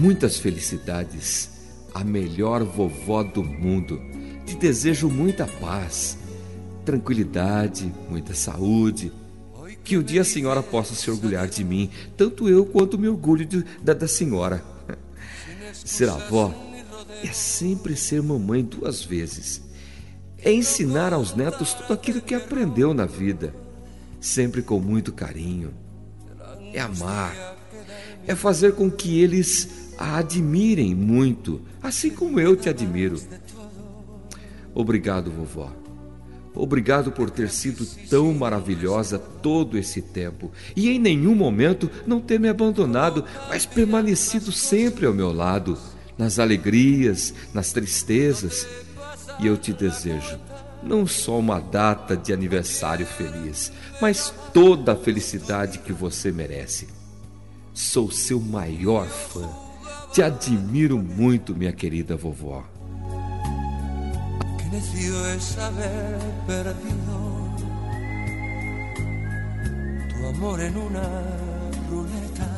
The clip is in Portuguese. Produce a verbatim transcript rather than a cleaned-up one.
Muitas felicidades, a melhor vovó do mundo. Te desejo muita paz, tranquilidade, muita saúde. Que um dia a senhora possa se orgulhar de mim, tanto eu quanto me orgulho de, da, da senhora. Ser avó é sempre ser mamãe duas vezes. É ensinar aos netos tudo aquilo que aprendeu na vida, sempre com muito carinho. É amar, é fazer com que eles a admirem muito, assim como eu te admiro. Obrigado, vovó. Obrigado por ter sido tão maravilhosa todo esse tempo e em nenhum momento não ter me abandonado, mas permanecido sempre ao meu lado, nas alegrias, nas tristezas. E eu te desejo não só uma data de aniversário feliz, mas toda a felicidade que você merece. Sou seu maior fã. Te admiro muito, minha querida vovó. Que necio es haber perdido tu amor en una ruleta